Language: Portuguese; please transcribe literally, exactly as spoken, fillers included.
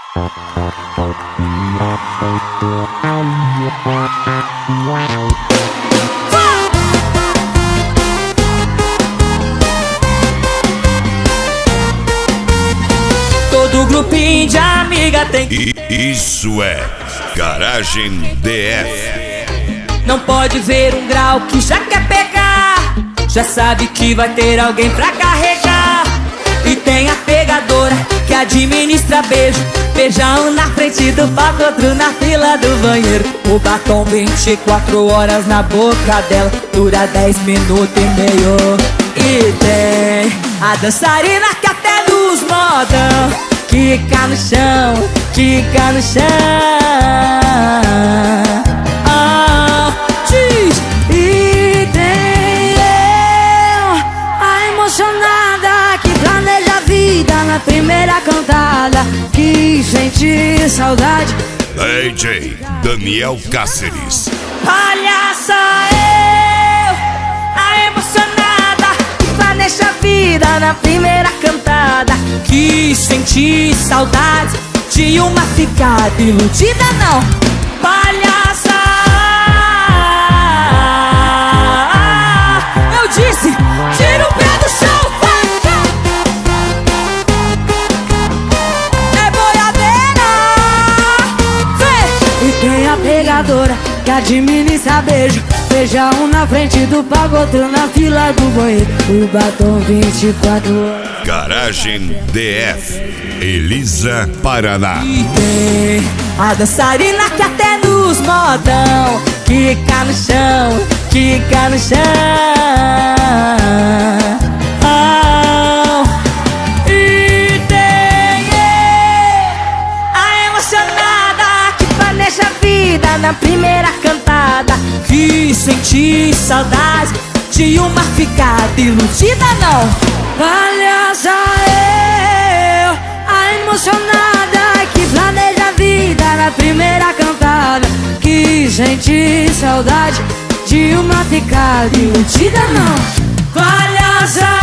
Todo grupinho de amiga tem. E isso é Garagem D F. Não pode ver um grau que já quer pegar, já sabe que vai ter alguém pra carregar. E tem a pegadora que administra beijo, beijão na frente do palco, outro na fila do banheiro. O batom vinte e quatro horas na boca dela, dura dez minutos e meio. E tem a dançarina que até nos modão quica no chão, quica no chão. Ah, diz. E tem eu, a emocionada que planeja a vida na primeira cantada, que sente saudade. D J Daniel Cáceres. Palhaça eu, a emocionada que planeja a vida na primeira cantada, que senti saudade de uma ficada iludida. Não, palhaça, eu disse, tira o pé do chão, vai. É boiadeira, vem. E tem a pegadora que administra beijo, beija um na frente do palco, outro na fila do banheiro. O batom vinte e quatro horas. Garagem D F, Elisa, Paraná. E tem a dançarina que até nos modão quica no chão, quica no chão. Oh. E tem eu, a emocionada que planeja a vida na primeira cantada, que senti saudade de uma ficada iludida. Não, palhaça eu, a emocionada que planeja a vida na primeira cantada, que sente saudade de uma ficada iludida. Não, palhaça